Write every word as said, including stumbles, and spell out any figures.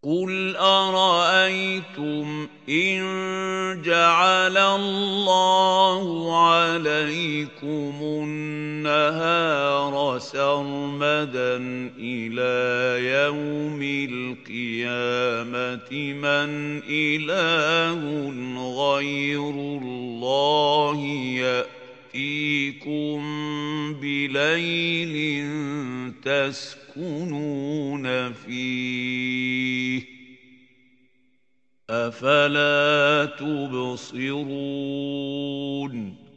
قُلْ أَرَأَيْتُمْ إِن جَعَلَ اللَّهُ عَلَيْكُمُ النَّهَارَ سَرْمَدًا إِلَىٰ يَوْمِ الْقِيَامَةِ مَنْ إِلَٰهٌ غَيْرُ اللَّهِ يَأْتِيكُم بِلَيْلٍ تَسْكُنُونَ فِيهِ ۖ أَفَلَا تُبْصِرُونَ